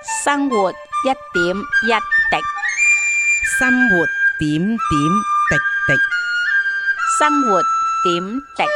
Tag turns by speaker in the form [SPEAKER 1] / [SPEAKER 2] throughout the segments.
[SPEAKER 1] 生活一點一滴，
[SPEAKER 2] 生活點點滴滴。
[SPEAKER 1] 生活點滴。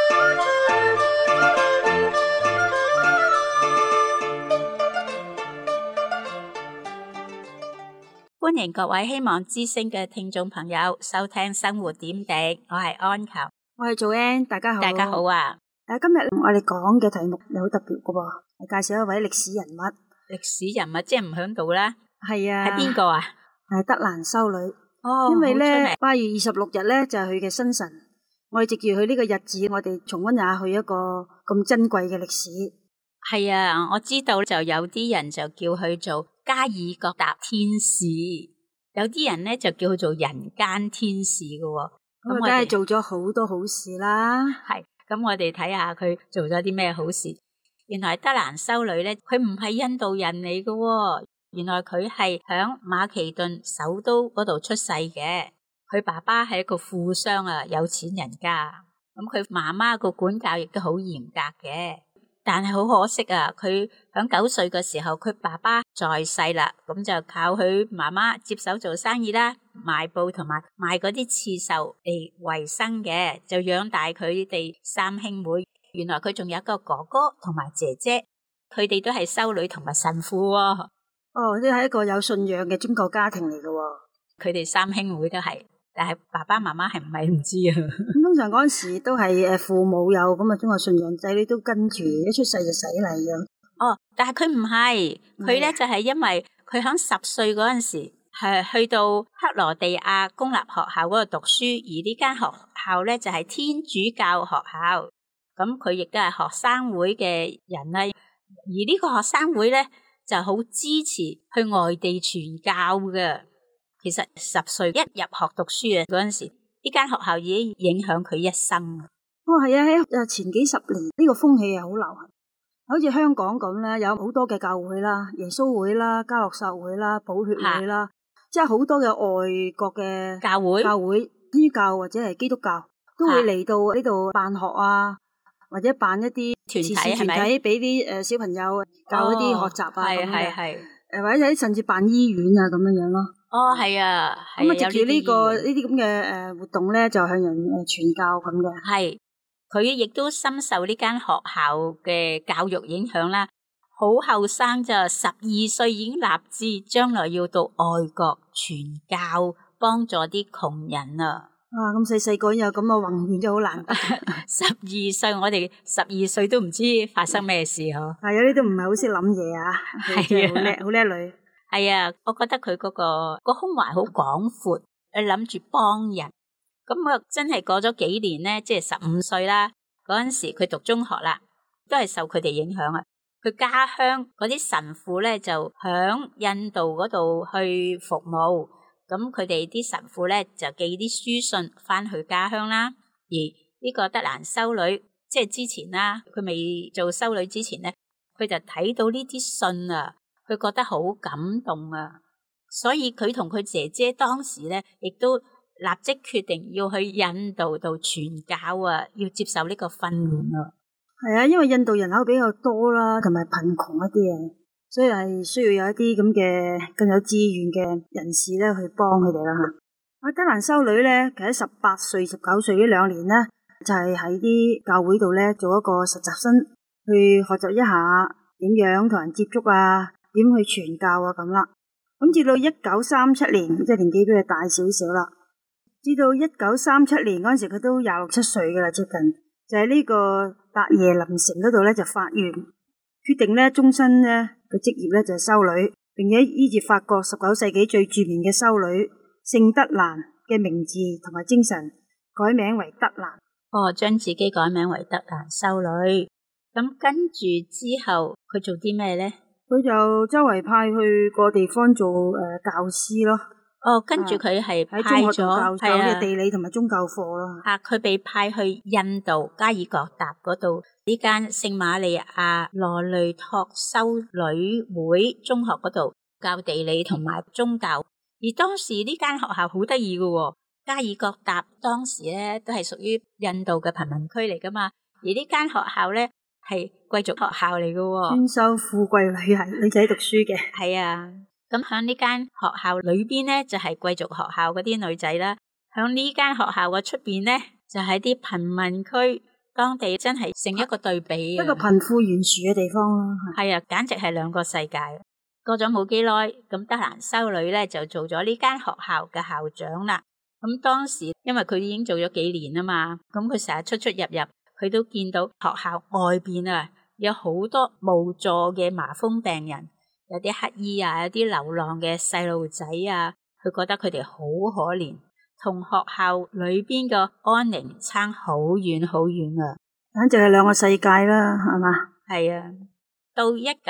[SPEAKER 1] 歡迎各位希望之聲嘅聽眾朋友收聽生活點滴，我係安球，
[SPEAKER 3] 我係做 Ann，大家好。
[SPEAKER 1] 大家好啊！
[SPEAKER 3] 今日我哋講嘅題目又好特別嘅喎，介紹一位歷史人物。
[SPEAKER 1] 歷史人物即係唔響度啦，
[SPEAKER 3] 係啊，
[SPEAKER 1] 係邊個啊？
[SPEAKER 3] 係德蘭修女。
[SPEAKER 1] 哦，
[SPEAKER 3] 因為咧
[SPEAKER 1] 好出名。
[SPEAKER 3] 8月26日咧就係佢嘅生辰，我哋藉住佢呢個日子，我哋重溫下佢一個咁珍貴嘅歷史。
[SPEAKER 1] 係啊，我知道就有啲人就叫佢做加爾各答天使，有啲人咧就叫佢做人間天使嘅喎。
[SPEAKER 3] 咁啊，梗係做咗好多好事啦。
[SPEAKER 1] 係，咁我哋睇下佢做咗啲咩好事。原來德蘭修女咧，佢唔係印度人嚟嘅喎，原來佢係響馬其頓首都嗰度出世嘅。佢爸爸係一個富商啊，有錢人家。咁佢媽媽個管教亦都好嚴格嘅，但係好可惜啊，佢響9歲嘅時候，佢爸爸在世啦，咁就靠佢媽媽接手做生意啦，賣布同埋賣嗰啲刺繡嚟維生嘅，就養大佢哋3兄妹。原來佢仲有一個哥哥同埋姐姐，佢哋都係修女同埋神父喎。
[SPEAKER 3] 哦，即係一個有信仰嘅宗教家庭嚟嘅喎。
[SPEAKER 1] 佢哋3兄妹都係，但係爸爸媽媽係唔係唔知啊？
[SPEAKER 3] 咁通常嗰陣時都係父母有咁嘅宗教信仰，仔女都跟住一出世就洗禮咁。
[SPEAKER 1] 哦，但係佢唔係，佢咧就係因為佢響10歲嗰陣時係去到克羅地亞公立學校嗰度讀書，而呢間學校咧就係天主教學校。咁佢亦都係學生會嘅人啦，而呢個學生會咧就好支持去外地傳教嘅。其實10歲一入學讀書嘅嗰陣時，呢間學校已經影響佢一生。
[SPEAKER 3] 哦，係啊，喺前幾十年呢個風氣係好流行，好似香港咁咧，有好多嘅教會啦，耶穌會啦、嘉諾撒會啦、寶血會啦，即係好多嘅外國嘅教會、天主教或者係基督教都會嚟到呢度辦學啊。或者辦一啲慈善團體俾啲小朋友教一啲學習啊咁嘅，或者甚至辦醫院啊咁樣樣咯。哦，係啊，咁啊藉住呢啲咁嘅活動咧，就向人傳教咁嘅。係，
[SPEAKER 1] 佢亦都深受呢間學校嘅教育影響啦。好後生就12歲已經立志，將來要到外國傳教，幫助啲窮人啊。
[SPEAKER 3] 哇！咁細個有咁嘅宏願就好難得。
[SPEAKER 1] 12歲，我哋12歲都唔知發生咩事嗬。
[SPEAKER 3] 係啊，呢都唔係好識諗嘢啊，係好叻，好叻女。
[SPEAKER 1] 係啊，我覺得佢嗰個胸懷好廣闊，佢諗住幫人。咁我真係過咗幾年咧，即係15歲啦，嗰陣時佢讀中學啦，都係受佢哋影響啊。佢家鄉嗰啲神父咧就響印度嗰度去服務。咁佢哋啲神父咧就寄啲書信翻去家鄉啦，而呢個德蘭修女即係之前啦，佢未做修女之前咧，佢就睇到呢啲信啊，佢覺得好感動啊，所以佢同佢姐姐當時咧亦都立即決定要去印度度傳教啊，要接受呢個訓練啊。
[SPEAKER 3] 係啊，因為印度人口比較多啦，同埋貧窮一啲啊。所以係需要有一啲咁嘅更有資源嘅人士咧去幫佢哋啦吓。德蘭修女咧，其實18歲、19歲呢2年咧，就係喺啲教會度咧做一個實習生，去學習一下點樣同人接觸啊，點去傳教啊咁啦。咁至到1937年，即係年紀比佢大少少啦。至到1937年嗰陣時，佢都26、27歲噶啦，接近就喺呢個達耶林城嗰度咧就發願，決定咧終身咧。個職業咧就係修女，並且依住法國19世紀最著名嘅修女聖德蘭嘅名字同埋精神改名為德蘭。
[SPEAKER 1] 哦，將自己改名為德蘭修女。咁跟住之後佢做啲咩咧？
[SPEAKER 3] 佢就周圍派去個地方做教師咯。
[SPEAKER 1] 哦，跟住佢係派咗
[SPEAKER 3] 教嘅地理同埋宗教課咯。
[SPEAKER 1] 佢被派去印度加爾各答嗰度呢間聖瑪利亞羅雷托修女會中學嗰度教地理同埋宗教。而當時呢間學校好得意嘅，加爾各答當時咧都係屬於印度嘅貧民區嚟噶嘛。而呢間學校咧係貴族學校嚟嘅喎。
[SPEAKER 3] 專收富貴女仔讀書嘅。
[SPEAKER 1] 係啊，咁喺呢間學校裏邊咧就係貴族學校嗰啲女仔啦，喺呢間學校嘅出邊咧就係啲貧民區，當地真係成一個對比啊，
[SPEAKER 3] 一個貧富懸殊嘅地方啦。
[SPEAKER 1] 係啊，簡直係兩個世界。過咗冇幾耐，咁德蘭修女咧就做咗呢間學校嘅校長啦。咁當時因為佢已經做咗幾年啊嘛，咁佢成日出出入入，佢都見到學校外邊啊有好多無助嘅麻風病人，有啲乞兒啊，有啲流浪嘅細路仔啊，佢覺得佢哋好可憐，同學校裏邊嘅安寧差好遠好遠啊！
[SPEAKER 3] 簡直係兩個世界啦，係嘛？
[SPEAKER 1] 係啊，到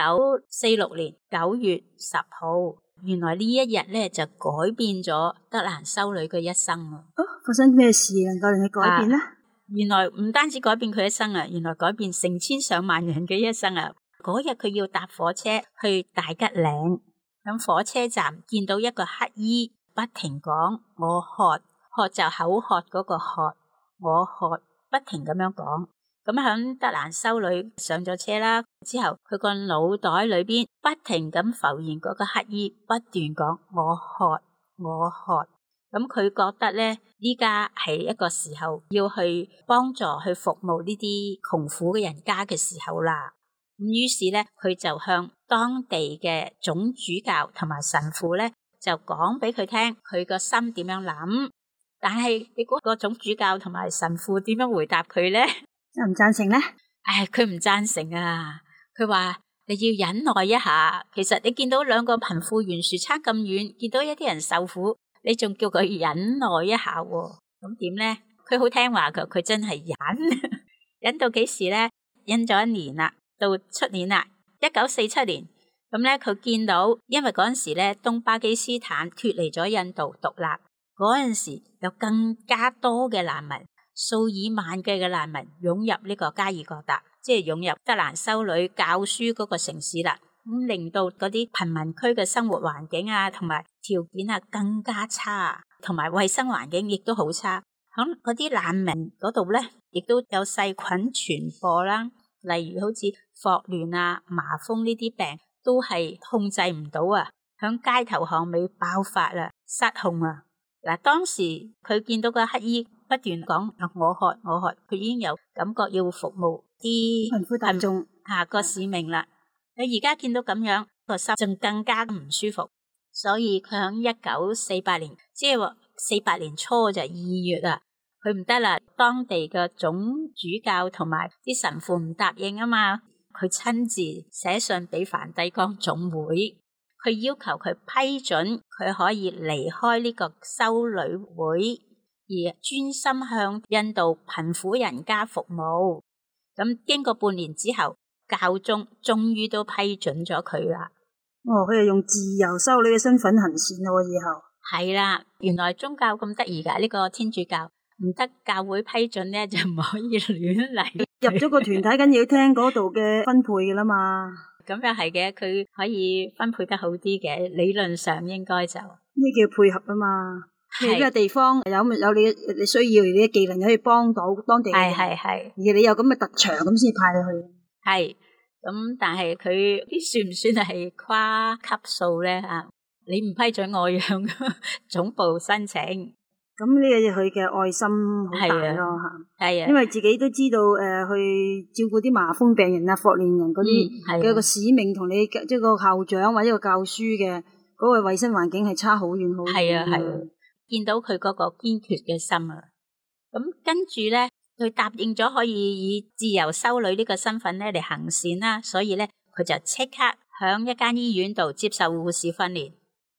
[SPEAKER 1] 1946年9月10號，原來呢一日咧就改變咗德蘭修女嘅一生啊！
[SPEAKER 3] 發生咩事能夠令佢改變呢？
[SPEAKER 1] 原來唔單止改變佢一生啊，原來改變成千上萬人嘅一生啊！嗰日佢要搭火車去大吉嶺，喺火車站見到一個乞兒，不停講我渴，渴就口渴嗰個渴，我渴，不停咁樣講。咁響德蘭修女上咗車啦，之後佢個腦袋裏邊不停咁浮現嗰個乞兒，不斷講我渴，我渴。咁佢覺得咧，依家係一個時候要去幫助去服務呢啲窮苦嘅人家嘅時候啦。咁於是咧，佢就向當地嘅總主教同埋神父咧，就講俾佢聽佢個心點樣諗。但係你估個總主教同埋神父點樣回答佢咧？
[SPEAKER 3] 贊唔贊成咧？
[SPEAKER 1] 唉，佢唔贊成啊！佢話你要忍耐一下。其實你見到兩個貧富懸殊差咁遠，見到一啲人受苦，你仲叫佢忍耐一下喎？咁點咧？佢好聽話噶，佢真係忍，忍到幾時咧？忍咗1年啦，到出年啦，1947年。咁咧，佢見到因為嗰陣時咧，東巴基斯坦脫離咗印度獨立，嗰陣時有更加多嘅難民。數以萬計嘅難民湧入呢個加爾各答，即係湧入德蘭修女教書嗰個城市啦，咁令到嗰啲貧民區嘅生活環境啊，同埋條件啊更加差，同埋衛生環境亦都好差。響嗰啲難民嗰度咧，亦都有細菌傳播啦，例如好似霍亂啊、麻風呢啲病都係控制唔到啊，響街頭巷尾爆發啦，失控啊！嗱，當時佢見到個乞兒不斷講我渴，我渴，佢已經有感覺要服務啲
[SPEAKER 3] 貧苦大眾
[SPEAKER 1] 下個使命啦。佢而家見到咁樣，個心仲更加唔舒服，所以佢喺1948年，即係話48年初就2月啊，佢唔得啦，當地嘅總主教同埋啲神父唔答應啊嘛，佢親自寫信俾梵蒂岡總會。佢要求佢批准佢可以離開呢個修女會，而專心向印度貧苦人家服務。咁經過半年之後，教宗終於都批准咗佢啦。
[SPEAKER 3] 佢係用自由修女嘅身份行善咯，以後
[SPEAKER 1] 係啦。原來宗教咁得意噶，呢個天主教唔得教會批准咧，就唔可以亂嚟。
[SPEAKER 3] 入咗個團體，梗要聽嗰度嘅分配噶啦嘛。
[SPEAKER 1] 咁又係嘅，佢可以分配得好啲嘅，理論上應該就
[SPEAKER 3] 呢叫配合啊嘛。你呢個地方有你需要你嘅技能可以幫到當地嘅人，
[SPEAKER 1] 係，
[SPEAKER 3] 而你有咁嘅特長，咁先派你去。
[SPEAKER 1] 係咁，但係佢算唔算係跨級數咧？啊，你唔批准我向總部申請。
[SPEAKER 3] 咁呢個佢嘅愛心好大咯嚇，
[SPEAKER 1] 係啊，
[SPEAKER 3] 因為自己都知道去照顧啲麻風病人啊、霍亂人嗰啲嘅個使命，同你即係個校長或者個教書嘅嗰個衞生環境係差好遠好遠。
[SPEAKER 1] 係啊，見到佢嗰個堅決嘅心啊，咁跟住咧，佢答應咗可以以自由修女呢個身份咧嚟行善啦，所以咧佢就即刻響一間醫院度接受護士訓練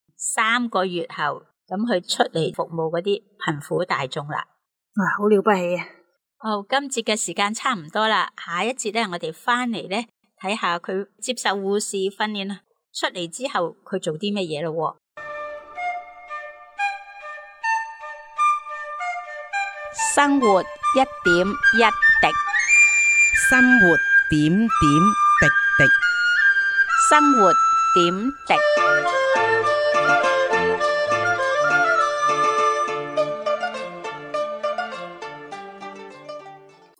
[SPEAKER 1] ，3個月後。咁佢出嚟服務嗰啲貧苦大眾啦，
[SPEAKER 3] 好了不起啊！
[SPEAKER 1] 今節嘅時間差唔多啦，下一節咧，我哋翻嚟咧睇下佢接受護士訓練出嚟之後，佢做啲乜嘢咯？
[SPEAKER 2] 生活一點一滴，生活點點滴滴，
[SPEAKER 1] 生活點滴。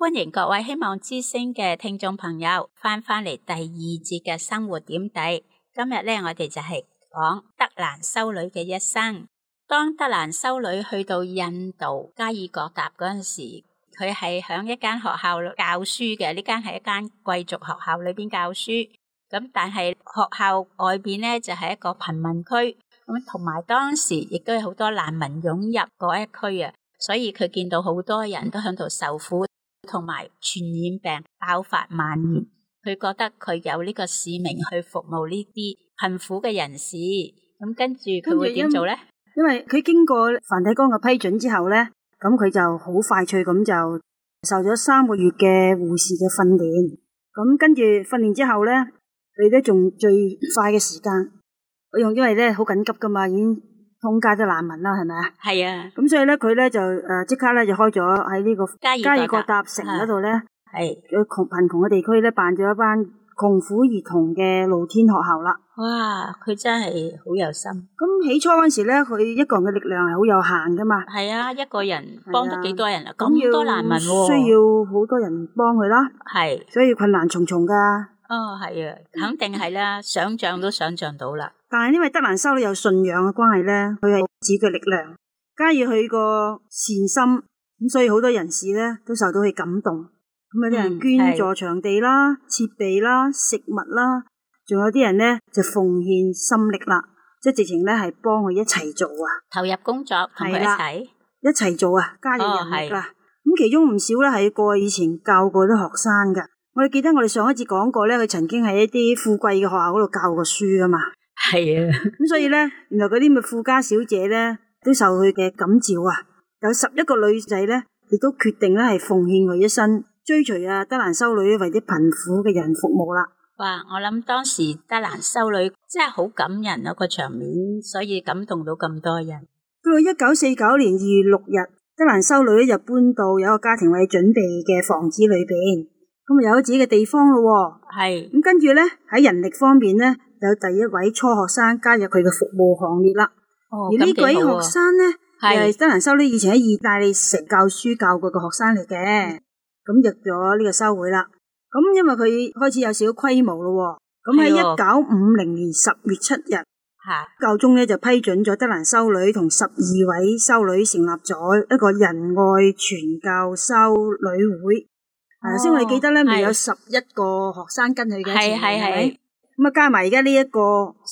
[SPEAKER 1] 歡迎各位希望之聲嘅聽眾朋友翻嚟第二節嘅生活點滴。今日咧，我哋就係講德蘭修女嘅一生。當德蘭修女去到印度加爾各答嗰陣時，佢係響一間學校教書嘅，呢間係一間貴族學校裏邊教書。咁但係學校外邊咧就係一個貧民區，咁同埋當時亦都有好多難民湧入嗰一區啊，所以佢見到好多人都響度受苦。同埋傳染病爆發蔓延，佢覺得佢有呢個使命去服務呢啲貧苦嘅人士。咁跟住佢會點做咧？
[SPEAKER 3] 因為佢經過梵蒂岡嘅批准之後咧，咁佢就好快脆咁就受咗3個月嘅護士嘅訓練。咁跟住訓練之後咧，佢都仲最快嘅時間，因為咧好緊急噶嘛，已經通街都難民啦，係咪啊？係啊。咁所以咧，佢咧就即刻咧就開咗喺呢個加爾各答城嗰度咧，係貧窮嘅地區咧，辦咗一班窮苦兒童嘅露天學校啦。
[SPEAKER 1] 哇！佢真係好有心。
[SPEAKER 3] 咁起初嗰時咧，佢一個人嘅力量係好有限噶嘛。
[SPEAKER 1] 係啊，一個人幫得幾多人啊？咁多難民喎，
[SPEAKER 3] 需要好多人幫佢啦。係，所以困難重重噶。
[SPEAKER 1] 哦，係啊，肯定係啦，想象都想象到啦。
[SPEAKER 3] 但係因為德蘭修女有信仰嘅關係咧，佢係自己嘅力量，加以佢個善心，咁所以好多人士咧都受到佢感動。咁有啲人捐助場地啦、設備啦、食物啦，仲有啲人咧就奉獻心力啦，即係直情咧係幫佢一齊做啊，
[SPEAKER 1] 投入工作同佢一齊
[SPEAKER 3] 做啊，加入人力啦。咁其中唔少咧係過去以前教過啲學生噶。我哋記得我哋上一次講過咧，佢曾經喺一啲富貴嘅學校嗰度教過書啊嘛。係啊，咁所以咧，原來嗰啲富家小姐咧都受佢嘅感召啊。有11個女仔咧，亦都決定咧係奉獻佢一生，追隨德蘭修女為啲貧苦嘅人服務啦。
[SPEAKER 1] 哇！我諗當時德蘭修女真係好感人啊個場面，所以感動到咁多人。
[SPEAKER 3] 到1949年2月6日，德蘭修女就搬到有一個家庭為準備嘅房子裏邊，咁啊有自己嘅地方咯。係咁跟住咧喺人力方面咧。有第一位初學生加入佢嘅服務行列啦。而呢位學生咧，係德蘭修女以前喺意大利城教書教過嘅學生嚟嘅。咁入咗呢個修會啦。咁因為佢開始有少少規模咯。咁喺1950年10月7日，教宗咧就批准咗德蘭修女同12位修女成立咗一個仁愛傳教修女會。頭先我哋記得咧，未有11個學生跟佢嘅，係。咁啊，加埋而家呢一個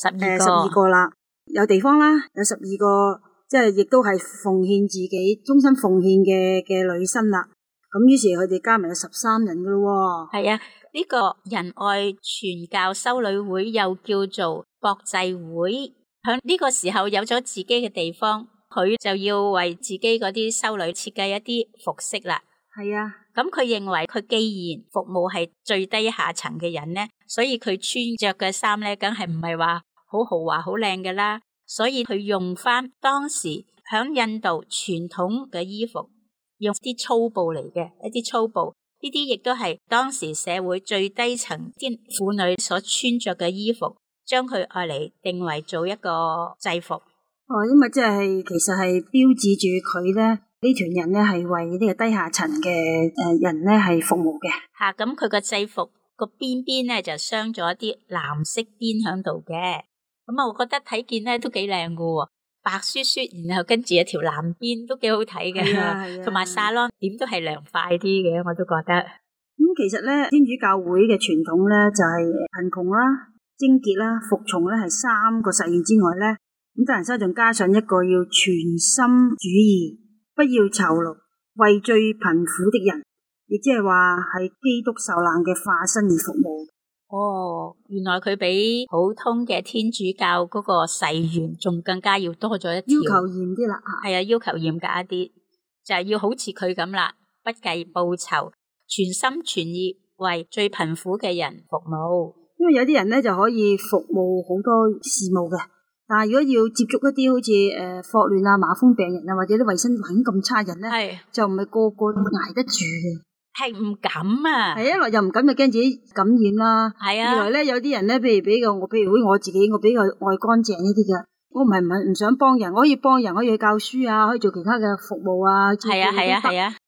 [SPEAKER 3] 12個啦，有地方啦，有12個，即係亦都係奉獻自己、終身奉獻嘅女生啦。咁於是佢哋加埋有13人噶咯。係啊，
[SPEAKER 1] 呢個仁愛傳教修女會又叫做國際會，響呢個時候有咗自己嘅地方，佢就要為自己嗰啲修女設計一啲服飾啦。係啊。咁佢認為佢既然服務係最低下層嘅人咧，所以佢穿着嘅衫咧，梗係唔係話好豪華、好靚嘅啦。所以佢用翻當時響印度傳統嘅衣服，用啲粗布嚟嘅一啲粗布，呢啲亦都係當時社會最低層啲婦女所穿着嘅衣服，將佢愛嚟定為做一個制服。
[SPEAKER 3] 因為即係其實係標誌住佢咧。呢團人咧係為呢個低下層嘅人咧係服務嘅。
[SPEAKER 1] 咁佢個制服個邊邊咧就鑲咗一啲藍色邊喺度嘅。咁啊，我覺得睇見咧都幾靚噶，白雪雪，然後跟住一條藍邊都幾好睇嘅。同埋沙朗點都係涼快啲嘅，我都覺得。
[SPEAKER 3] 咁其實咧，天主教會嘅傳統咧就係貧窮啦、貞潔啦、服從咧係3個實現之外咧，咁德蘭修仲加上一個要全心主義。不要酬勞，為最貧苦的人，亦即係話係基督受難嘅化身而服務。
[SPEAKER 1] 原來佢比普通嘅天主教嗰個誓願仲更加要多咗一條，
[SPEAKER 3] 要求嚴啲啦。
[SPEAKER 1] 係啊，要求嚴格一啲，就係要好似佢咁啦，不計報酬，全心全意為最貧苦嘅人服務。
[SPEAKER 3] 因為有啲人咧就可以服務好多事務嘅。但係如果要接觸一啲好似霍亂啊、麻風病人啊，或者啲衛生環境咁差人咧，就唔係個個都捱得住嘅，
[SPEAKER 1] 係唔敢啊！
[SPEAKER 3] 係一來又唔敢，就驚自己感染啦。係啊，二來咧有啲人咧，譬如我自己，我比較愛乾淨一啲嘅，我唔想幫人，我可以幫人，可以去教書啊，可以做其他嘅服務啊。係啊。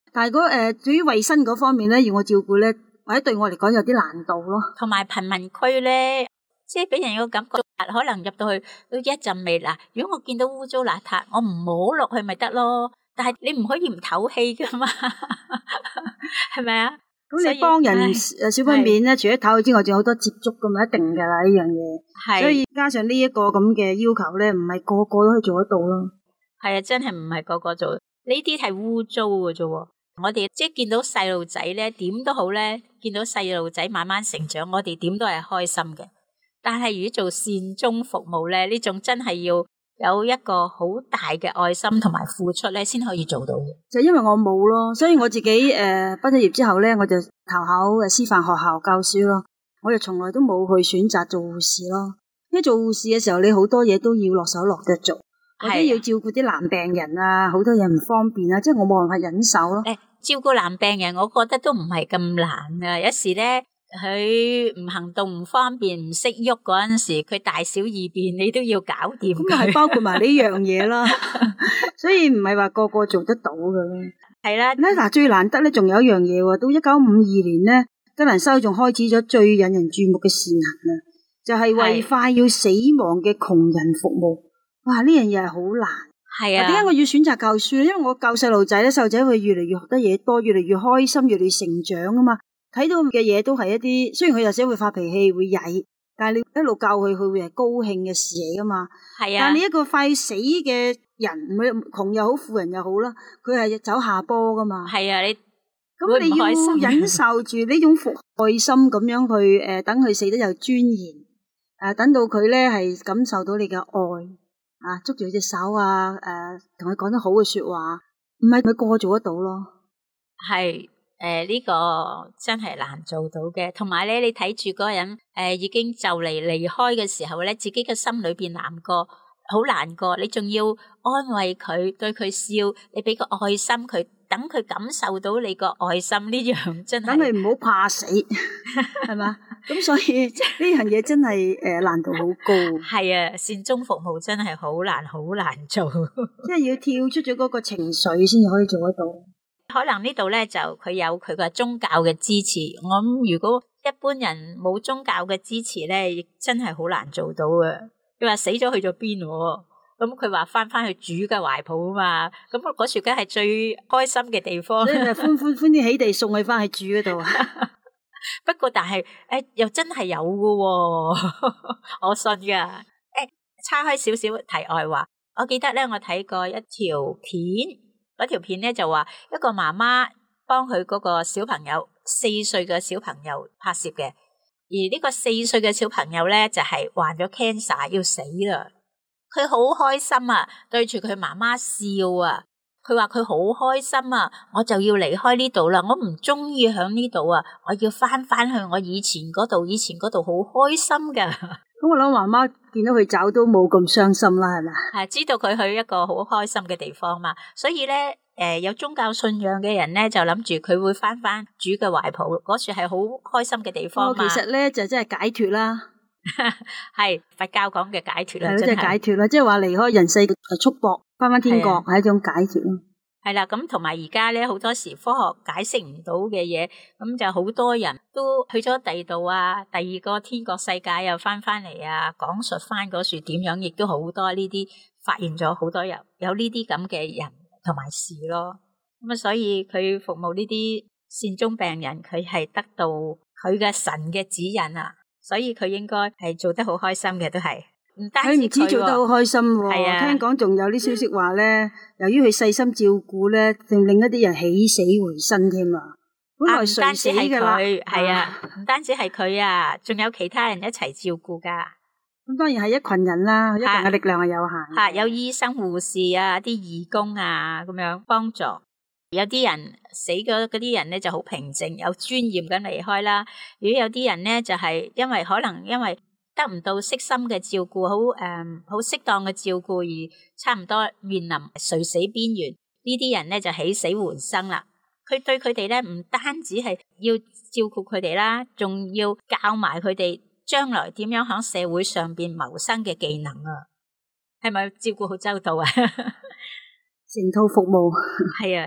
[SPEAKER 3] 但係對於衛生嗰方面咧，要我照顧咧，或者對我嚟講有啲難度咯。
[SPEAKER 1] 同埋貧民區咧，即係俾人有個感覺，可能入到去都一陣味啦。如果我見到污糟邋遢，我唔摸落去咪得咯。但係你唔可以唔透氣噶嘛，係咪啊？
[SPEAKER 3] 咁你幫人小分娩咧，除咗透氣之外，仲有好多接觸噶嘛，一定噶啦呢樣嘢。所以加上呢一個咁嘅要求咧，唔係個個都可以做得到咯。
[SPEAKER 1] 係啊，真係唔係個個做，呢啲係污糟嘅啫。我哋即係見到細路仔咧，點都好咧，見到細路仔慢慢成長，我哋點都係開心嘅。但係如果做善終服務咧，呢種真係要有一個好大嘅愛心同埋付出咧，先可以做到嘅。
[SPEAKER 3] 就因為我冇咯，所以我自己畢咗業之後咧，我就投考師範學校教書咯。我就從來都冇去選擇做護士咯。因為做護士嘅時候，你好多嘢都要落手落腳做，或者要照顧啲男病人啊，好多嘢唔方便啊，即係我冇辦法忍受咯。
[SPEAKER 1] 照顧男病人，我覺得都唔係咁難啊。有時咧，佢唔行動唔方便唔識喐嗰陣時，佢大小二便你都要搞掂。
[SPEAKER 3] 咁係包括埋呢樣嘢啦，所以唔係話個個做得到嘅。
[SPEAKER 1] 係啦，
[SPEAKER 3] 嗱最難得咧，仲有一樣嘢喎。到1952年咧，吉蘭修仲開始咗最引人注目嘅善行啊，就係為快要死亡嘅窮人服務。哇！呢樣嘢係好難。係啊。點解我要選擇教書咧？因為我教細路仔咧，細路仔會越嚟越學得嘢多，越嚟越開心，越嚟越成長啊嘛。睇到嘅嘢都係一啲，雖然佢有時會發脾氣會曳，但係你一路教佢，佢會係高興嘅事嚟噶嘛。係啊。但係你一個快死嘅人，窮又好，富人又好啦，佢係走下坡噶嘛。係啊，咁你要忍受住呢種父愛心咁樣去等佢死得有尊嚴，等到佢咧係感受到你嘅愛啊，捉住佢隻手啊，同佢講得好嘅說話，唔係佢個個做得到咯。係。呢個真係難做到嘅，同埋咧，你睇住嗰個人已經就嚟離開嘅時候咧，自己嘅心裏邊難過，好難過。你仲要安慰佢，對佢笑，你俾個愛心佢，等佢感受到你個愛心，呢樣真係。等佢唔好怕死，係嘛？咁所以呢樣嘢真係難度好高。係啊，善終服務真係好難，好難做，即係要跳出咗嗰個情緒先至可以做得到。可能呢度咧就佢有佢個宗教嘅支持，我諗如果一般人冇宗教嘅支持咧，亦真係好難做到嘅。佢話死咗去咗邊？咁佢話翻去主嘅懷抱啊嘛，咁嗰處梗係最開心嘅地方，所以咪歡天喜地送佢翻去主嗰度。不過但係又真係有嘅，我信噶。岔開少少題外話，我記得咧我睇過一條片。嗰條片咧就話一個媽媽幫佢嗰個小朋友4歲嘅小朋友拍攝嘅，而呢個4歲嘅小朋友咧就係患咗 cancer 要死啦，佢好開心啊，對住佢媽媽笑啊，佢話佢好開心啊，我就要離開呢度啦，我唔中意響呢度啊，我要翻去我以前嗰度好開心噶。咁我諗媽媽見到佢走都冇咁傷心啦，係咪？係知道佢去一個好開心嘅地方嘛，所以咧，有宗教信仰嘅人咧就諗住佢會翻主嘅懷抱，嗰處係好開心嘅地方嘛。其實咧就真係解脫啦，係佛教講嘅解脫啦，真係解脫啦，即係話離開人世束縛，翻天國係一種解脫咯。係啦，咁同埋而家咧好多時科學解釋唔到嘅嘢，咁就好多人都去咗第二度啊，第二個天國世界又翻嚟啊，講述翻嗰處點樣，亦都好多呢啲發現咗好多有呢啲咁嘅人同埋事咯。咁啊，所以佢服務呢啲善終病人，佢係得到佢嘅神嘅指引啊，所以佢應該係做得好開心嘅，都係。佢唔止做得好開心，聽講仲有啲消息話咧，由於佢細心照顧咧，令一啲人起死回生添啊！本來垂死噶啦，係啊，唔單止係佢啊，仲有其他人一齊照顧噶。咁當然係一群人啦，一群嘅力量係有限。吓，有醫生、護士啊，啲義工啊，咁樣幫助。有啲人死咗，嗰啲人咧就好平靜，有尊嚴咁離開啦。如果有啲人咧，就係因為得唔到悉心嘅照顧，好適當嘅照顧而差唔多面臨垂死邊緣，呢啲人咧就起死回生啦。佢對佢哋咧唔單止係要照顧佢哋啦，仲要教埋佢哋將來點樣喺社會上邊謀生嘅技能啊。係咪照顧好周到啊？成套服務係啊，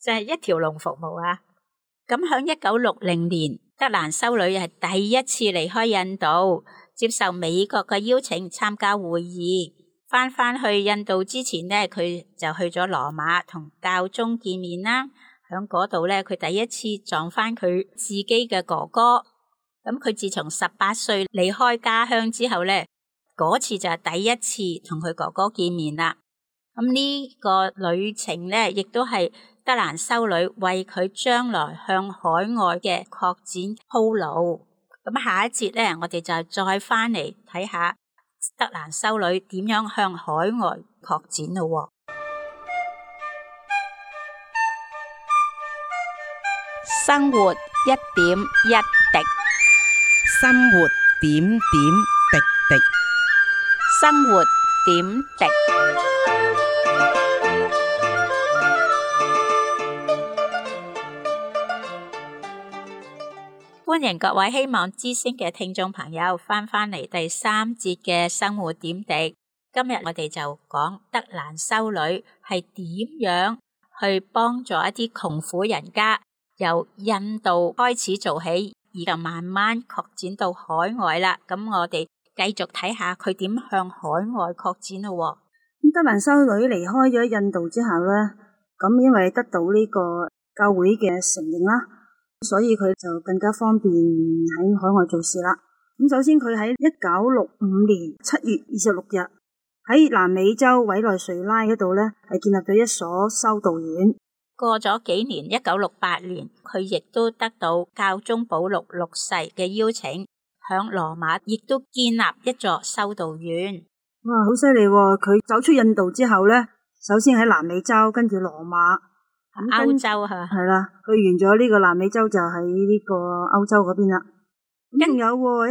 [SPEAKER 1] 就係一條龍服務啊。咁響1960年，德蘭修女係第一次離開印度，接受美國嘅邀請參加會議。翻去印度之前呢，佢就去咗羅馬同教宗見面啦。響嗰度呢，佢第一次撞翻佢自己嘅哥哥。咁佢自從18歲離開家鄉之後呢，嗰次就係第一次同佢哥哥見面啦。咁呢個旅程呢，亦都係德蘭修女為佢將來向海外嘅擴展鋪路。咁下一節呢，我哋就再翻嚟睇下德蘭修女點樣向海外擴展咯。
[SPEAKER 2] 生活一點一滴，生活點點滴滴，
[SPEAKER 1] 生活點滴。歡迎各位希望之聲嘅聽眾朋友翻嚟第3節嘅生活點滴。今日我哋就講德蘭修女係點樣去幫助一啲窮苦人家，由印度開始做起，而就慢慢擴展到海外啦。咁我哋繼續睇下佢點向海外擴展咯。
[SPEAKER 3] 德蘭修女離開咗印度之後咧，咁因為得到呢個教會嘅承認啦，所以佢就更加方便喺海外做事啦。咁首先佢喺1965年7月26日喺南美洲委內瑞拉嗰度咧，係建立咗一所修道院。
[SPEAKER 1] 過咗幾年，1968年，佢亦都得到教宗保祿6世嘅邀請，響羅馬亦都建立一座修道院。
[SPEAKER 3] 哇，好犀利喎！佢走出印度之後咧，首先喺南美洲，跟住羅馬，
[SPEAKER 1] 歐洲吓，
[SPEAKER 3] 係啦，去完咗呢個南美洲就喺呢個歐洲嗰邊啦。咁仲有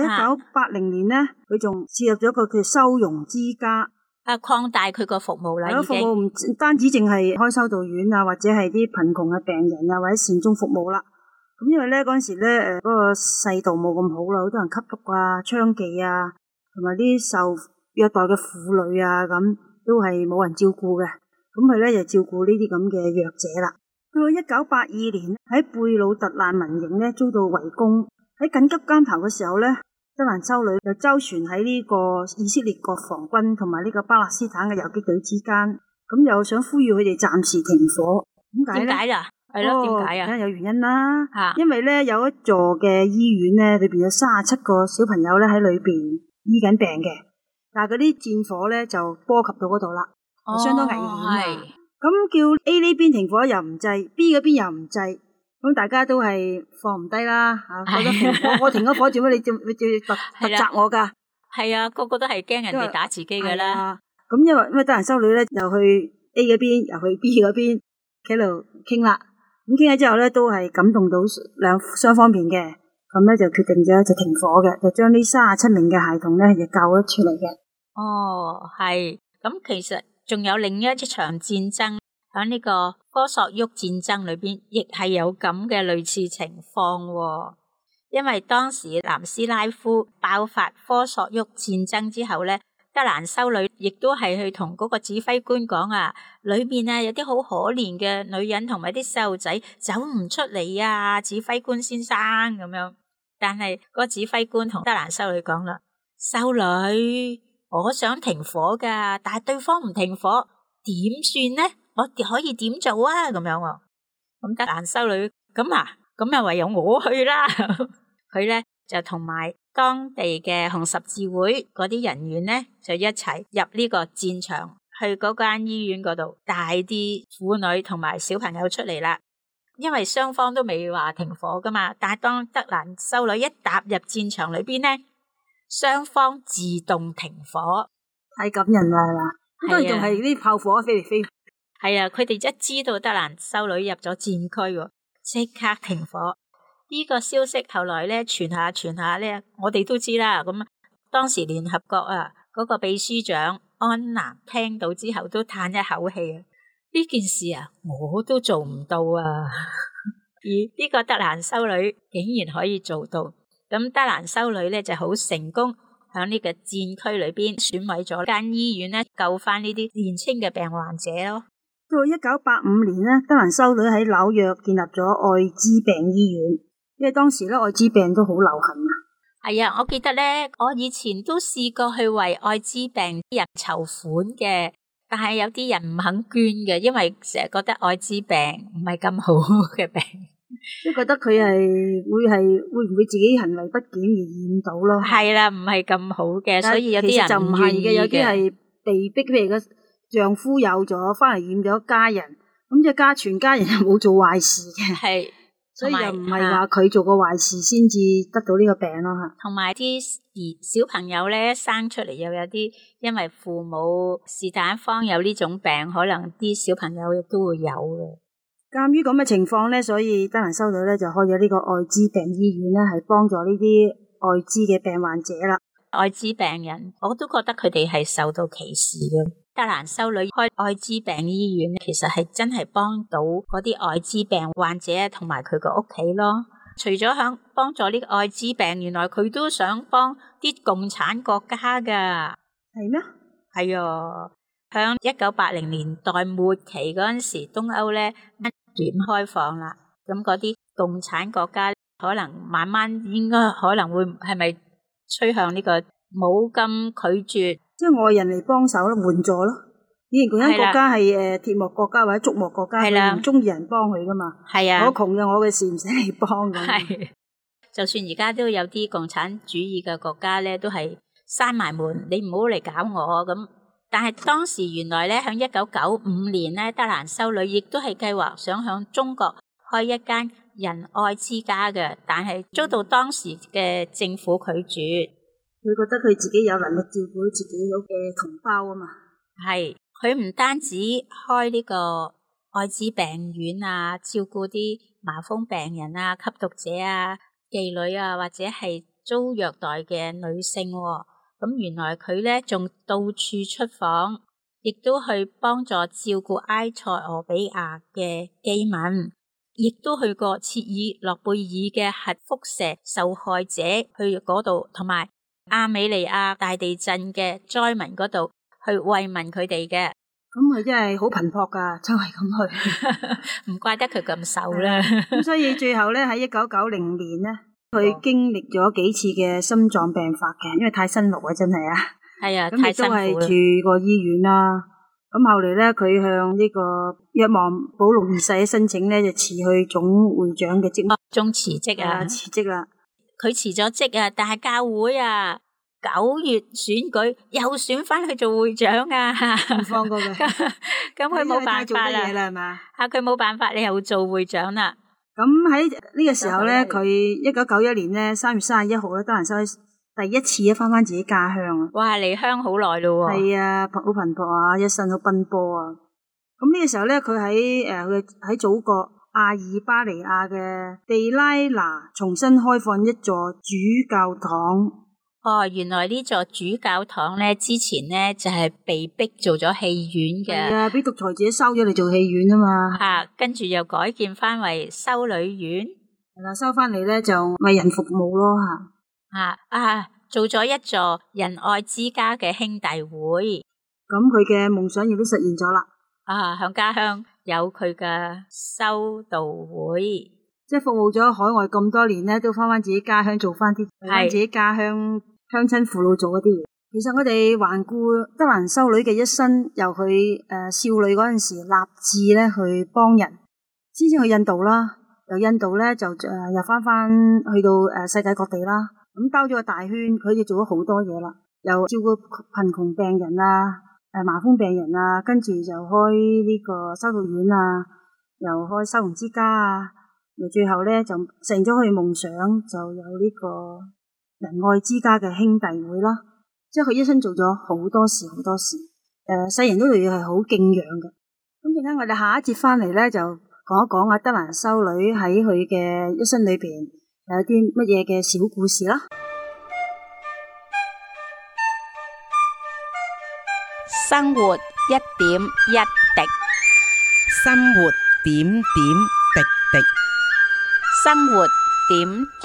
[SPEAKER 3] 1980年咧，佢仲設立咗一個叫收容之家，
[SPEAKER 1] 擴大佢個服務啦。
[SPEAKER 3] 服務唔單止淨係開修道院啊，或者係啲貧窮嘅病人啊，或者善終服務啦。咁因為咧嗰陣時咧，嗰個世道冇咁好啦，好多人吸毒啊、娼妓啊，同埋啲受虐待嘅婦女啊，咁都係冇人照顧嘅。咁佢咧就照顧呢啲咁嘅弱者啦。到1982年喺貝魯特難民營咧遭到圍攻，喺緊急關頭嘅時候咧，德蘭修女就周旋喺呢個以色列國防軍同埋呢個巴勒斯坦嘅游擊隊之間，咁又想呼籲佢哋暫時停火。點解咧？
[SPEAKER 1] 係咯，點解啊？
[SPEAKER 3] 梗係有原因啦。因為咧有一座嘅醫院咧，裏邊有37個小朋友咧喺裏邊醫緊病嘅，但係嗰啲戰火咧就波及到嗰度啦，相當危險。咁叫 A 呢邊停火又唔制 ，B 嗰邊又唔制，咁大家都係放唔低啦。覺得停火，我停咗火，做乜你突襲我噶？
[SPEAKER 1] 係啊，個個都係驚人哋打自己噶啦。
[SPEAKER 3] 咁因為德蘭修女咧又去 A 嗰邊，又去 B 嗰邊，喺度傾啦。咁傾咗之後咧，都係感動到雙方面嘅，咁咧就決定咗就停火嘅，就將呢37名嘅孩童咧就救咗出嚟嘅。
[SPEAKER 1] 係。咁其實仲有另一場戰爭，喺呢個科索沃戰爭裏邊，亦係有咁嘅類似情況。因為當時南斯拉夫爆發科索沃戰爭之後咧，德蘭修女亦都係去同嗰個指揮官講啊，裏面啊有啲好可憐嘅女人同埋啲細路仔走唔出嚟啊，指揮官先生咁樣。但係個指揮官同德蘭修女講啦，修女，我想停火噶，但係對方唔停火，點算呢？我可以點做啊？咁樣喎。咁德蘭修女咁啊唯有我去啦。佢咧就同埋當地嘅紅十字會嗰啲人員咧，就一齊入呢個戰場，去嗰間醫院嗰度帶啲婦女同埋小朋友出嚟啦。因為雙方都未話停火噶嘛，但係當德蘭修女一踏入戰場裏邊咧，雙方自動停火，
[SPEAKER 3] 太感人啦，係嘛？咁當然仲係啲炮火飛嚟飛。
[SPEAKER 1] 係啊，佢哋一知道德蘭修女入咗戰區，即刻停火。呢個消息後來咧傳下咧，我哋都知啦。咁當時聯合國嗰個秘書長安南聽到之後都嘆一口氣啊！呢件事我都做唔到啊！而呢個德蘭修女竟然可以做到，咁德蘭修女咧就好成功喺呢個戰區裏邊損毀咗間醫院咧，救翻呢啲年輕嘅病患者咯。
[SPEAKER 3] 到1985年咧，德蘭修女喺紐約建立咗愛滋病醫院，因為當時咧愛滋病都好流行啊。
[SPEAKER 1] 係啊，我記得咧，我以前都試過去為愛滋病人籌款嘅，但係有啲人唔肯捐嘅，因為成日覺得愛滋病唔係咁好嘅病，
[SPEAKER 3] 即係覺得佢會唔會自己行為不檢而驗到咯？
[SPEAKER 1] 係啦，唔係咁好嘅，所以有啲人
[SPEAKER 3] 就唔係嘅，有啲
[SPEAKER 1] 係
[SPEAKER 3] 係被逼，譬如個丈夫有咗，翻嚟驗咗家人，咁即係全家人又冇做壞事嘅，
[SPEAKER 1] 係，
[SPEAKER 3] 所以又唔係話佢做過壞事先至得到呢個病咯吓。
[SPEAKER 1] 同埋啲小朋友咧生出嚟又有啲，因為父母是但一方有呢種病，可能啲小朋友亦都會有嘅。
[SPEAKER 3] 鑒於咁嘅情況咧，所以德蘭修女咧就開咗呢個愛滋病醫院咧，係幫助呢啲愛滋嘅病患者啦。
[SPEAKER 1] 愛滋病人，我都覺得佢哋係受到歧視嘅。德蘭修女開愛滋病醫院，其實係真係幫到嗰啲愛滋病患者同埋佢個屋企咯。除咗想幫助呢個愛滋病，原來佢都想幫啲共產國家噶。
[SPEAKER 3] 係咩？
[SPEAKER 1] 係啊，響1980年代末期嗰陣時，東歐咧點開放啦，咁嗰啲共產國家可能慢慢應該可能會係咪趨向呢個冇咁拒絕，
[SPEAKER 3] 即係外人嚟幫手咯，援助咯。以前嗰啲國家係鐵幕國家或者竹幕國家，佢唔中意人幫佢噶嘛。係啊，我窮嘅我嘅事唔使你幫咁。係，就算而家都有啲共產主義嘅國家咧，都係閂埋門，你唔好嚟搞我咁。但係當時原來咧，響1995年咧，德蘭修女亦都係計劃想響中國開一間仁愛之家嘅，但係遭到當時嘅政府拒絕。佢覺得佢自己有能力照顧自己嘅同胞啊嘛。係，佢唔單止開呢個愛滋病院啊，照顧啲麻風病人啊、吸毒者啊、妓女啊，或者係遭虐待嘅女性喎。咁原來佢咧仲到處出訪，亦都去幫助照顧埃塞俄比亞嘅饑民，亦都去過切爾諾貝爾嘅核輻射受害者去嗰度，同埋亞美尼亞大地震嘅災民嗰度去慰問佢哋嘅。咁佢真係好頻撲噶，周圍咁去，唔怪得佢咁瘦啦。咁所以最後咧喺1990年咧。佢經歷咗幾次嘅心臟病發嘅，因為太辛勞啊，真係啊。係啊，太辛苦啦。咁亦都係住過醫院啦。咁後嚟咧，佢向呢個若望保祿二世申請咧，就辭去總會長嘅職務，終辭職啊，辭職啦。佢辭咗職啊，但係教會啊9月選舉又選翻去做會長啊，唔放過佢。咁佢冇辦法啦，係嘛？吓，佢冇辦法，你又做會長啦。咁喺呢個時候咧，佢1991年咧3月31號咧，德蘭修女第一次翻自己家鄉啊！哇，離鄉好耐咯喎！係啊，好頻撲啊，一生好奔波啊！咁呢個時候咧，佢喺祖國阿爾巴尼亞嘅地拉拿重新開放一座主教堂。哦，原來呢座主教堂咧，之前咧就係被逼做咗戲院嘅。係啊，俾獨裁者收咗嚟做戲院啊嘛。吓，跟住又改建翻為修女院。係啦，收翻嚟咧就為人服務咯吓。做咗一座仁愛之家嘅兄弟會。咁佢嘅夢想亦都實現咗啦。響家鄉有佢嘅修道會。即係服務咗海外咁多年咧，都翻自己家鄉做翻啲，翻自己家鄉鄉親父老做嗰啲嘢。其實我哋環顧德蘭修女嘅一生，由佢少女嗰陣時立志咧去幫人，先至去印度啦，由印度咧就又翻去到世界各地啦。咁兜咗個大圈，佢就做咗好多嘢啦，又照顧貧窮病人啊、麻風病人啊，跟住就開呢個修道院啊，又開修容之家啊。最後咧就成咗佢夢想，就有呢個仁愛之家嘅兄弟會啦。即係佢一生做咗好多事，世人都對佢係好敬仰嘅。咁陣間我哋下一節翻嚟咧，就講一講德蘭修女喺佢嘅一生裏邊有啲乜嘢嘅小故事啦。
[SPEAKER 2] 生活一點一滴，生活點點滴滴。
[SPEAKER 1] 生活點滴，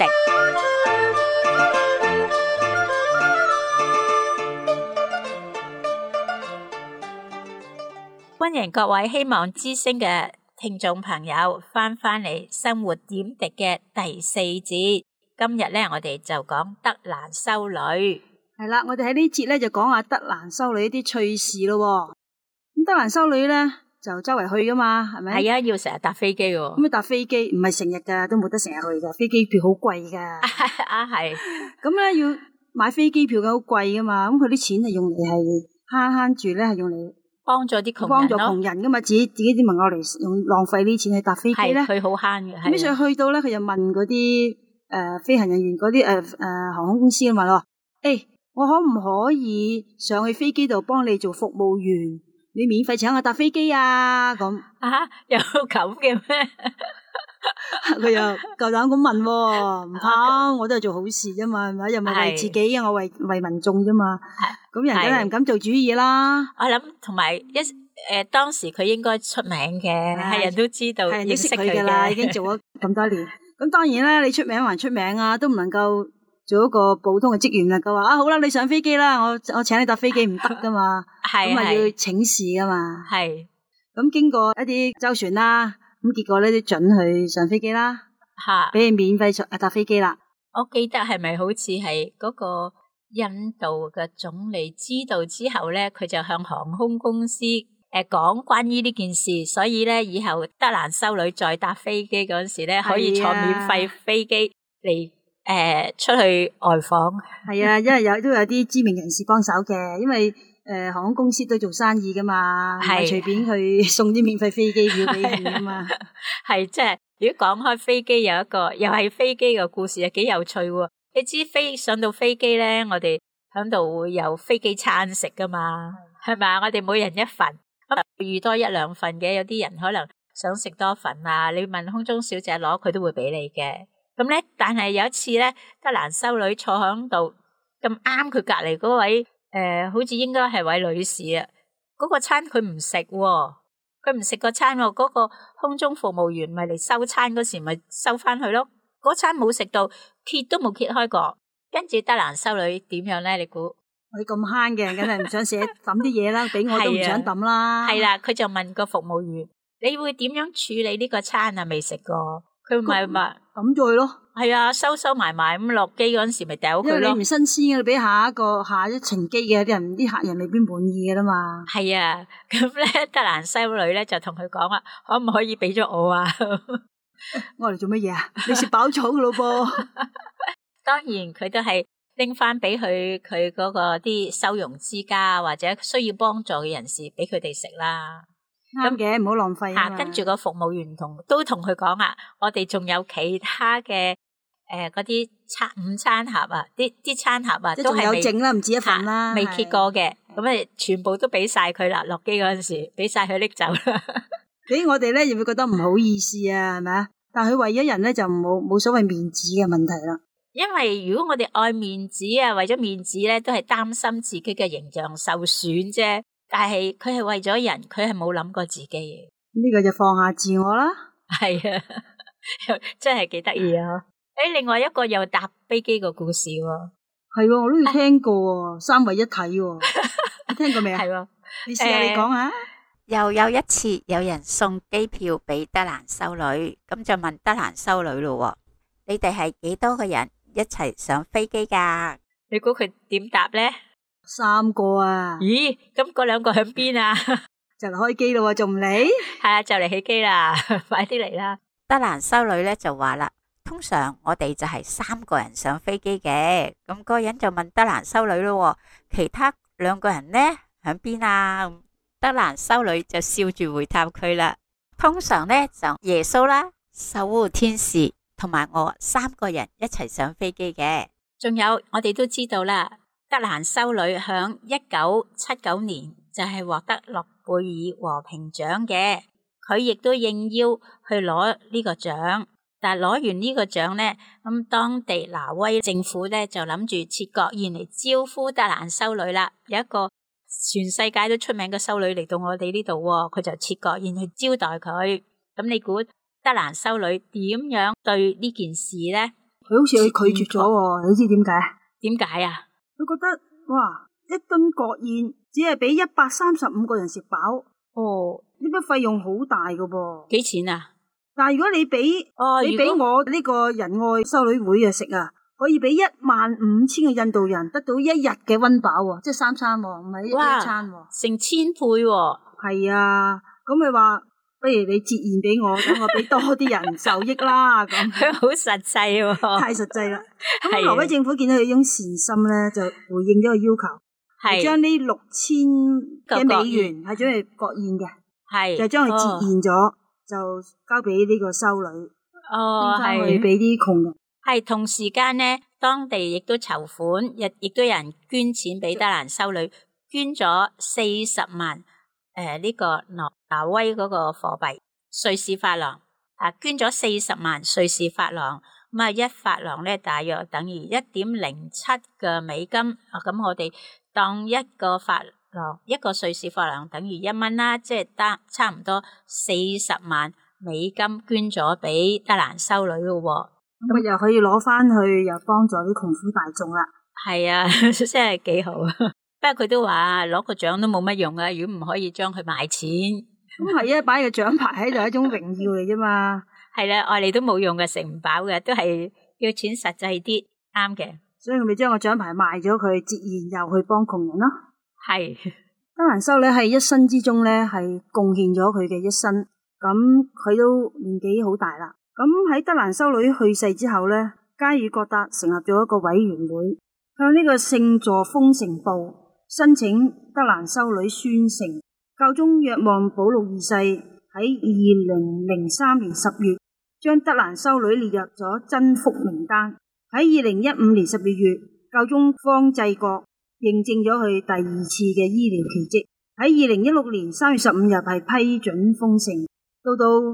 [SPEAKER 1] 歡迎各位希望之聲嘅聽眾朋友翻嚟生活點滴嘅第4節。今日咧，我哋就講德蘭修女。
[SPEAKER 3] 係啦，我哋喺呢節咧就講下德蘭修女啲趣事咯。咁德蘭修女咧就周圍去噶嘛，係咪？
[SPEAKER 1] 係啊，要成日搭飛機喎。
[SPEAKER 3] 咁搭飛機唔係成日噶，都冇得成日去噶，飛機票好貴噶。
[SPEAKER 1] 啊，係。
[SPEAKER 3] 咁咧要買飛機票嘅好貴噶嘛，咁佢啲錢係用嚟係慳住咧，係用嚟
[SPEAKER 1] 幫助啲窮人咯。
[SPEAKER 3] 幫助窮人噶嘛，自己啲問我嚟用浪費呢啲錢去搭飛機咧。
[SPEAKER 1] 佢好慳嘅。
[SPEAKER 3] 咁所以去到咧，佢就問嗰啲飛行人員嗰啲航空公司問我，我可唔可以上去飛機度幫你做服務員？你免費請我搭飛機啊？咁
[SPEAKER 1] 有咁嘅咩？
[SPEAKER 3] 佢又夠膽咁問喎，唔怕，我都係做好事啫嘛，係咪？又唔係為自己，我為民眾啫嘛。咁人梗係唔敢做主意啦。
[SPEAKER 1] 我諗同埋當時佢應該出名嘅，係人都知道，認識佢
[SPEAKER 3] 噶啦，已經做咗咁多年。咁當然啦，你出名還出名啊，都唔能夠做一個普通嘅職員啦。佢話好啦，你上飛機啦，我請你搭飛機唔得噶嘛，咁啊要請示噶嘛。係咁經過一啲周旋啦，咁結果咧都准去上飛機啦，俾你免費搭飛機啦。
[SPEAKER 1] 我記得係咪好似係嗰個印度嘅總理知道之後咧，佢就向航空公司講關於呢件事，所以咧以後德蘭修女再搭飛機嗰陣時咧，可以坐免費飛機嚟出去外訪。
[SPEAKER 3] 係啊，因為都有啲知名人士幫手嘅，因為航空公司都做生意噶嘛，唔係隨便去送啲免費飛機票俾佢噶嘛。
[SPEAKER 1] 係即係，如果講開飛機有一個又係飛機嘅故事，又幾有趣喎。你知上到飛機咧，我哋響度會有飛機餐食噶嘛，係咪啊？我哋每人一份。預多1、2份嘅，有啲人可能想食多份啊，你問空中小姐攞，佢都會俾你嘅。咁咧，但係有一次咧，德蘭修女坐響度，咁啱佢隔籬嗰位好似應該係位女士啊，嗰個餐佢唔食喎，佢唔食個餐喎，嗰個空中服務員咪嚟收餐嗰時咪收翻去咯，嗰餐冇食到，揭都冇揭開過，跟住德蘭修女點樣咧？你估？
[SPEAKER 3] 佢咁慳嘅，梗係唔想寫抌啲嘢啦，俾我都唔想抌啦。
[SPEAKER 1] 係啦，佢就問個服務員：你會點樣處理呢個餐啊？未食過，佢咪話
[SPEAKER 3] 抌咗佢咯。係
[SPEAKER 1] 啊，收埋咁落機嗰陣時咪掉佢咯。
[SPEAKER 3] 因為你唔新鮮嘅，你俾下一程機嘅啲客人未必滿意嘅啦嘛。係
[SPEAKER 1] 啊，咁咧德蘭修女咧就同佢講啊，可唔可以俾咗我啊？
[SPEAKER 3] 我嚟做乜嘢啊？你食飽咗噶咯噃。
[SPEAKER 1] 當然佢都係。拎翻俾佢嗰個啲收容之家或者需要幫助嘅人士俾佢哋食啦。
[SPEAKER 3] 啱嘅，唔好浪費啊嘛。
[SPEAKER 1] 跟住個服務員都同佢講啊，我哋仲有其他嘅嗰啲午餐盒啊，啲餐盒啊，都係
[SPEAKER 3] 有剩啦，唔止一份啦，
[SPEAKER 1] 未揭過嘅。咁全部都俾晒佢啦，落機嗰陣時俾晒佢拎走啦。
[SPEAKER 3] 俾我哋咧，又會覺得唔好意思啊，係咪啊？但係佢為咗人咧，就冇所謂面子嘅問題啦。
[SPEAKER 1] 因為如果我哋愛面子啊，為咗面子咧，都係擔心自己嘅形象受損啫。但係佢係為咗人，佢係冇諗過自己嘅。
[SPEAKER 3] 呢個就放下自我啦。
[SPEAKER 1] 係啊，真係幾得意啊！另外一個又搭飛機個故事喎。
[SPEAKER 3] 係喎，我都要聽過喎，3位一體喎。你聽過未啊？係喎，你試下你講下。
[SPEAKER 2] 又有一次，有人送機票俾德蘭修女，咁就問德蘭修女咯：你哋係幾多個人一齊上飛機噶？
[SPEAKER 1] 你估佢點答咧
[SPEAKER 3] ？3個啊！
[SPEAKER 1] 咦，咁嗰2個響邊啊？
[SPEAKER 3] 就嚟開機咯，仲唔嚟？
[SPEAKER 1] 係啊，就嚟起機啦，快啲嚟啦！
[SPEAKER 2] 德蘭修女咧就話啦，通常我哋就係3個人上飛機嘅。咁嗰個人就問德蘭修女咯：其他2個人呢？響邊啊？德蘭修女就笑住回答佢啦：通常呢，就耶穌啦、守護天使同埋我3個人一齊上飛機嘅。
[SPEAKER 1] 仲有我哋都知道啦，德蘭修女響1979年就係獲得諾貝爾和平獎嘅，佢亦都應邀去攞呢個獎。但係攞完呢個獎呢，咁當地挪威政府呢就諗住設國宴嚟招呼德蘭修女啦。有一個全世界都出名嘅修女嚟到我哋呢度，佢就設國宴去招待佢。咁你估德蘭修女點樣對呢件事呢？
[SPEAKER 3] 佢好似拒絕咗喎，你知點解？
[SPEAKER 1] 點解啊？
[SPEAKER 3] 佢覺得哇，一頓國宴只係俾135個人食飽，
[SPEAKER 1] 哦，
[SPEAKER 3] 呢筆費用好大噶噃。
[SPEAKER 1] 幾錢啊？
[SPEAKER 3] 但係如果你俾你俾我呢個仁愛修女會啊食啊，可以俾15000個印度人得到1日嘅溫飽喎，即係3餐喎，唔係一餐喎，
[SPEAKER 1] 成1000倍喎。
[SPEAKER 3] 係啊，咁佢話不如你折現俾我，等我俾多啲人受益啦。咁
[SPEAKER 1] 佢好實際喎，
[SPEAKER 3] 太實際啦。咁挪威政府見到佢呢種善心咧，就回應咗個要求，係將呢6000嘅美元係將佢國現嘅，係就將佢折現咗，就交俾呢個修女，係去俾啲窮人。
[SPEAKER 1] 係同時間咧，當地亦都籌款，亦都有人捐錢俾德蘭修女，捐咗40萬呢個挪威嗰個貨幣瑞士法郎啊，捐咗40萬瑞士法郎，咁啊1法郎咧大約等於1.07嘅美金啊，咁我哋當一個瑞士法郎等於1蚊啦，即係得差唔多40萬美金捐咗俾德蘭修女咯。
[SPEAKER 3] 咁又可以攞翻去，又幫助啲窮苦大眾啦。
[SPEAKER 1] 係啊，真係幾好啊！不過佢都話攞個獎都冇乜用啊，如果唔可以將佢賣錢。
[SPEAKER 3] 咁係啊，擺個獎牌喺度係一種榮耀嚟啫嘛。
[SPEAKER 1] 係啦，我哋都冇用嘅，食唔飽嘅，都係要錢實際啲，啱嘅。
[SPEAKER 3] 所以佢咪將個獎牌賣咗佢，折現又去幫窮人咯。
[SPEAKER 1] 係
[SPEAKER 3] 德蘭修女喺一生之中咧，係貢獻咗佢嘅一生。咁佢都年紀好大啦。咁喺德蘭修女去世之後咧，加爾各答成立咗一個委員會，向呢個聖座封城部申請德蘭修女宣聖。教宗若望保祿二世喺2003年10月將德蘭修女列入咗真福名單。喺2015年12月，教宗方濟各認證咗佢第2次嘅醫療奇蹟。喺2016年3月15日係批准封聖，到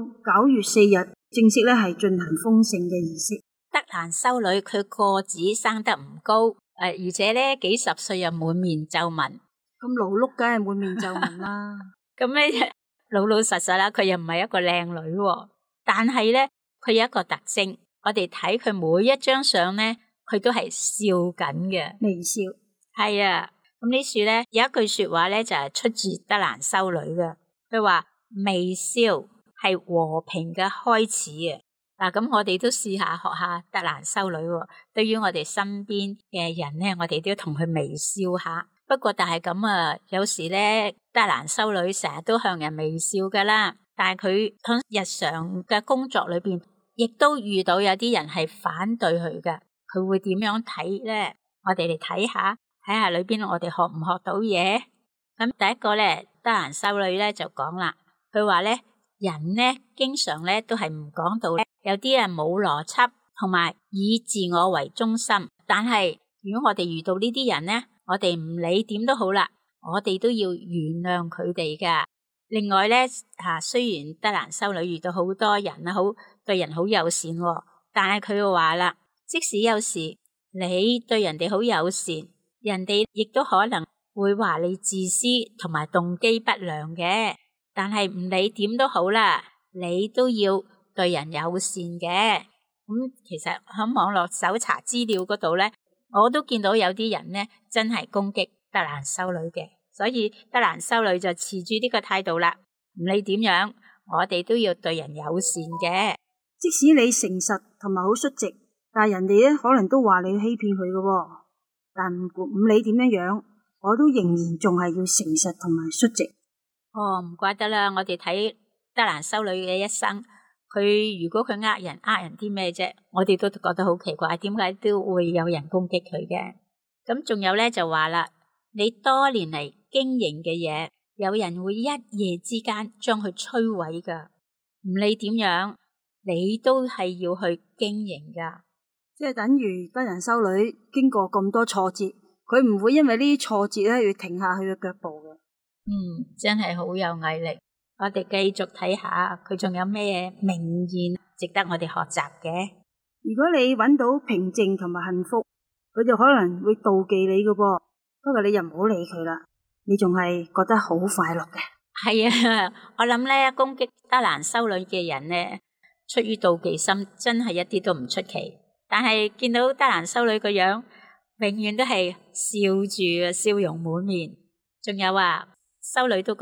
[SPEAKER 3] 9月4日正式咧係進行封聖嘅儀式。
[SPEAKER 1] 德蘭修女佢個子生得唔高，而且咧幾十歲又滿面皺紋。
[SPEAKER 3] 咁勞碌梗係滿面皺紋啦。
[SPEAKER 1] 咁咧老老實實啦，佢又唔係一個靚女，但係咧佢有一個特徵，我哋睇佢每一張相咧，佢都係笑緊嘅，
[SPEAKER 3] 微笑。
[SPEAKER 1] 係啊，咁呢處咧有一句說話咧就係出自德蘭修女嘅，佢話微笑係和平嘅開始啊！嗱，咁我哋都試下學下德蘭修女，對於我哋身邊嘅人咧，我哋都同佢微笑下。不過但係咁啊，有時咧德蘭修女成日都向人微笑噶啦，但係佢喺日常嘅工作裏邊，亦都遇到有啲人係反對佢嘅，佢會點樣睇咧？我哋嚟睇下裏邊我哋學唔學到嘢？咁第一個咧，德蘭修女咧就講啦，佢話咧人咧經常咧都係唔講道理，有啲人冇邏輯，同埋以自我為中心。但係如果我哋遇到呢啲人咧，我哋唔理點都好啦，我哋都要原諒佢哋噶。另外咧雖然德蘭修女遇到好多人啊，對人好友善，但係佢又話啦，即使有時你對人哋好友善，人哋亦都可能會話你自私同埋動機不良嘅。但係唔理點都好啦，你都要對人友善嘅。其實喺網絡搜查資料嗰度咧，我都見到有啲人咧真係攻擊德蘭修女嘅，所以德蘭修女就持住呢個態度啦。唔理點樣，我哋都要對人友善嘅。
[SPEAKER 3] 即使你誠實同埋好率直，但係人哋咧可能都話你欺騙佢嘅。但唔理點樣，我都仍然仲係要誠實同埋率直。
[SPEAKER 1] 唔怪得啦，我哋睇德蘭修女嘅一生，佢如果佢呃人啲咩啫？我哋都覺得好奇怪，點解都會有人攻擊佢嘅？咁仲有咧就話啦，你多年嚟經營嘅嘢，有人會一夜之間將佢摧毀噶。唔理點樣，你都係要去經營噶。
[SPEAKER 3] 即係等於德蘭修女經過咁多挫折，佢唔會因為呢啲挫折咧要停下佢嘅腳步嘅。
[SPEAKER 1] 真係好有毅力。我哋繼續睇下佢仲有咩名言值得我哋學習嘅。
[SPEAKER 3] 如果你揾到平靜同埋幸福，佢就可能會妒忌你嘅噃。不過你又唔好理佢啦，你仲係覺得好快樂嘅。係
[SPEAKER 1] 啊，我諗咧攻擊德蘭修女嘅人咧，出於妒忌心，真係一啲都唔出奇。但係見到德蘭修女個樣，永遠都係笑住，笑容滿面。仲有修女都講，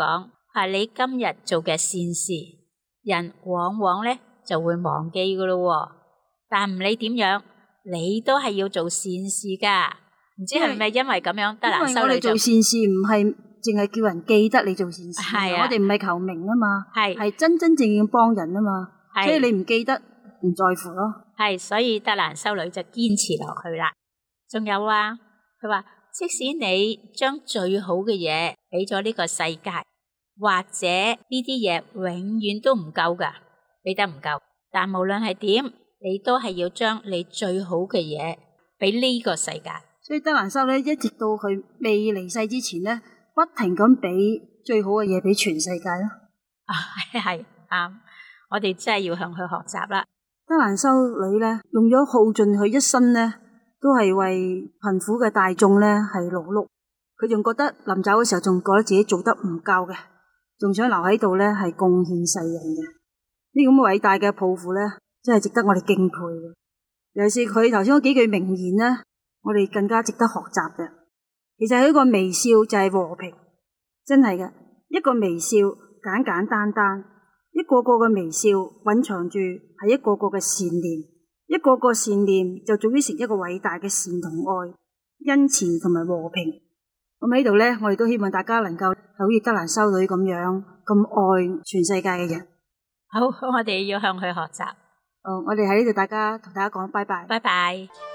[SPEAKER 1] 係你今日做嘅善事，人往往咧就會忘記噶咯。但唔理點樣，你都係要做善事噶。唔知係咪因為咁樣，德蘭修女就
[SPEAKER 3] 因為我哋做善事唔係淨係叫人記得你做善事，
[SPEAKER 1] 係啊
[SPEAKER 3] 我哋唔係求名啊嘛，
[SPEAKER 1] 係
[SPEAKER 3] 係真真正正幫人啊嘛，
[SPEAKER 1] 係
[SPEAKER 3] 所以你唔記得唔在乎咯。
[SPEAKER 1] 係，所以德蘭修女就堅持落去啦。仲有啊，佢話即使你將最好嘅嘢俾咗呢個世界，或者呢啲嘢永遠都唔夠噶，俾得唔夠。但無論係點，你都係要將你最好嘅嘢俾呢個世界。
[SPEAKER 3] 所以德蘭修女一直到佢未離世之前咧，不停咁俾最好嘅嘢俾全世界咯。
[SPEAKER 1] 係啱，我哋真係要向佢學習啦。
[SPEAKER 3] 德蘭修女咧，用咗耗盡佢一生咧，都係為貧苦嘅大眾咧係勞碌。佢仲覺得臨走嘅時候，仲覺得自己做得唔夠嘅，仲想留喺度咧係貢獻世人嘅。呢咁偉大嘅抱負咧，真係值得我哋敬佩嘅。尤其是佢頭先嗰幾句名言咧，我哋更加值得學習嘅。其實佢一個微笑就係和平，真係嘅。一個微笑簡簡單單，一個個嘅微笑蘊藏住係一個個嘅善念，一個個善念就總於成一個偉大嘅善同愛、恩慈同埋和平。咁喺度咧，我哋都希望大家能夠好似德蘭修女咁樣咁愛全世界嘅人。
[SPEAKER 1] 好，我哋要向佢學習。
[SPEAKER 3] 我哋喺呢度同大家講拜拜。
[SPEAKER 1] 拜拜。